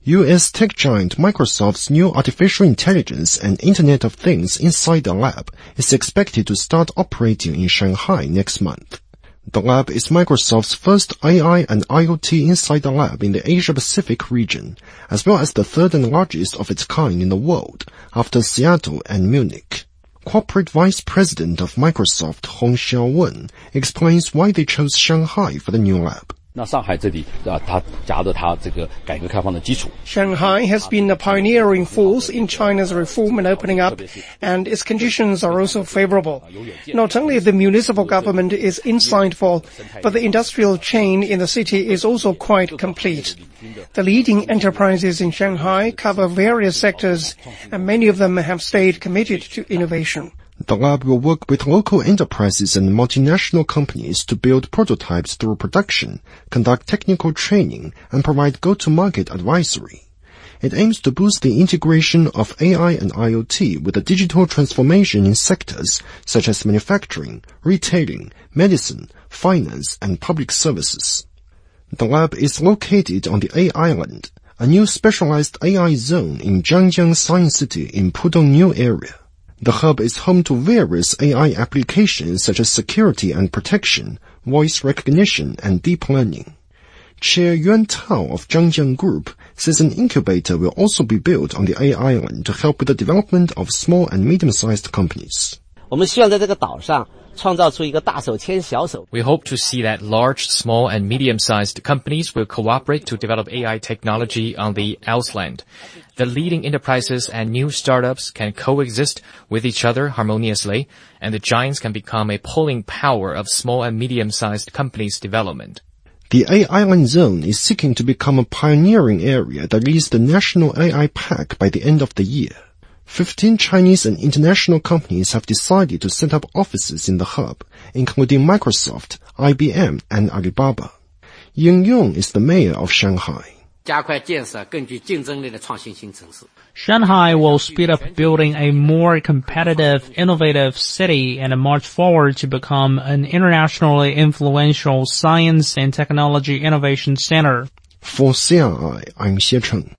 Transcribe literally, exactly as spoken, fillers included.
U S tech giant Microsoft's new artificial intelligence and Internet of Things Insider Lab is expected to start operating in Shanghai next month. The lab is Microsoft's first A I and IoT Insider Lab in the Asia-Pacific region, as well as the third and largest of its kind in the world, after Seattle and Munich. Corporate Vice President of Microsoft Hong Xiaowen explains why they chose Shanghai for the new lab. Shanghai has been a pioneering force in China's reform and opening up, and its conditions are also favorable. Not only the municipal government is insightful, but the industrial chain in the city is also quite complete. The leading enterprises in Shanghai cover various sectors, and many of them have stayed committed to innovation. The lab will work with local enterprises and multinational companies to build prototypes through production, conduct technical training, and provide go-to-market advisory. It aims to boost the integration of A I and IoT with the digital transformation in sectors such as manufacturing, retailing, medicine, finance, and public services. The lab is located on the A Island, a new specialized A I zone in Jiangjiang Science City in Pudong New area. The hub is home to various A I applications such as security and protection, voice recognition, and deep learning. Chair Yuan Tao of Zhangjiang Group says an incubator will also be built on the A Island to help with the development of small and medium-sized companies. We hope to see that large, small, and medium-sized companies will cooperate to develop A I technology on the Island. The leading enterprises and new startups can coexist with each other harmoniously, and the giants can become a pulling power of small and medium-sized companies' development. The A Island Zone is seeking to become a pioneering area that leads the National A I Pack by the end of the year. Fifteen Chinese and international companies have decided to set up offices in the hub, including Microsoft, I B M, and Alibaba. Ying Yong is the mayor of Shanghai. Shanghai will speed up building a more competitive, innovative city and march forward to become an internationally influential science and technology innovation center. For C R I, I'm Xie Cheng.